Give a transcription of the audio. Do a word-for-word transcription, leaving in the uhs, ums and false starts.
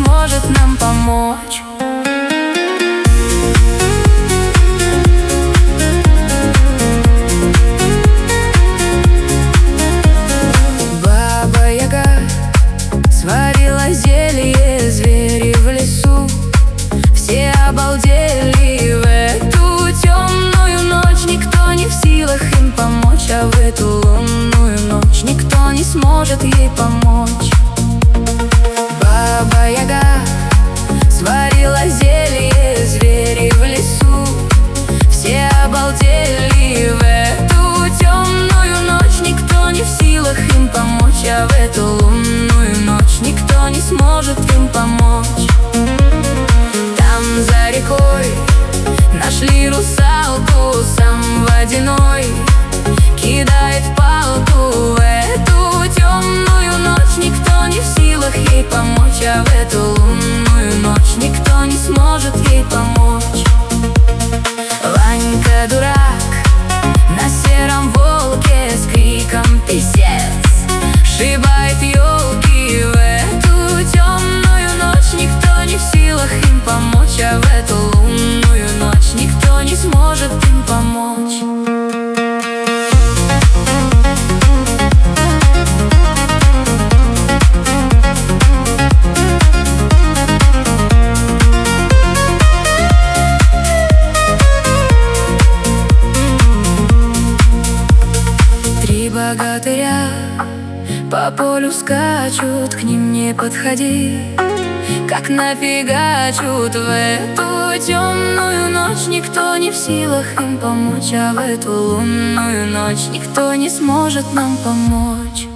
сможет нам помочь. Баба-яга сварила зелье, звери в лесу все обалдели. В эту темную ночь никто не в силах им помочь, а в эту лунную ночь никто не сможет ей помочь. Баба-яга сварила зелье, звери в лесу все обалдели. В эту темную ночь никто не в силах им помочь, а в эту лунную ночь никто не сможет им помочь. Там за рекой нашли русалку, сам водяной кидает палку. В эту темную ночь никто не в силах ей помочь, а в эту лунную ночь никто не сможет ей помочь. Ванька дурак на сером волке с криком писец сшибает елки. В эту темную ночь никто не в силах им помочь, а в эту лунную ночь никто не сможет им помочь. Три богатыря по полю скачут, к ним не подходи, как нафигачут. В эту темную ночь никто не в силах им помочь, а в эту лунную ночь никто не сможет нам помочь.